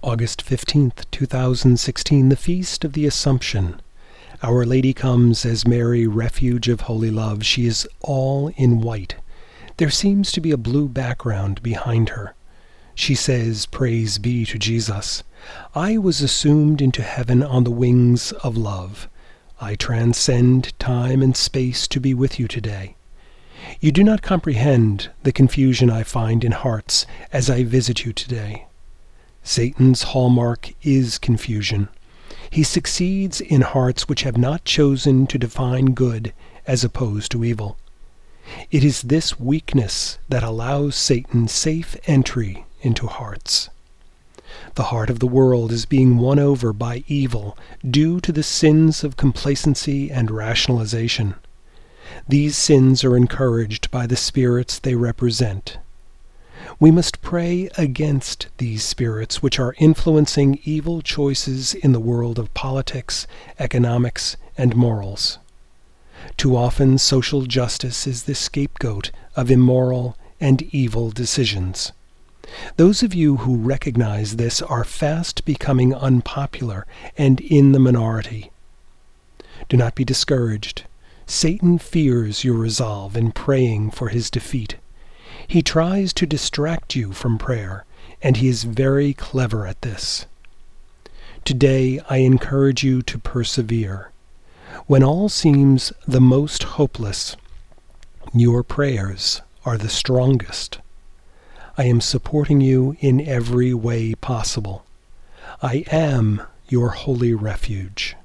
August 15th, 2016, the Feast of the Assumption. Our Lady comes as Mary, refuge of holy love. She is all in white. There seems to be a blue background behind her. She says, "Praise be to Jesus. I was assumed into heaven on the wings of love. I transcend time and space to be with you today. You do not comprehend the confusion I find in hearts as I visit you today." Satan's hallmark is confusion. He succeeds in hearts which have not chosen to define good as opposed to evil. It is this weakness that allows Satan safe entry into hearts. The heart of the world is being won over by evil due to the sins of complacency and rationalization. These sins are encouraged by the spirits they represent. We must pray against these spirits which are influencing evil choices in the world of politics, economics, and morals. Too often, social justice is the scapegoat of immoral and evil decisions. Those of you who recognize this are fast becoming unpopular and in the minority. Do not be discouraged. Satan fears your resolve in praying for his defeat. He tries to distract you from prayer, and he is very clever at this. Today, I encourage you to persevere. When all seems the most hopeless, your prayers are the strongest. I am supporting you in every way possible. I am your holy refuge.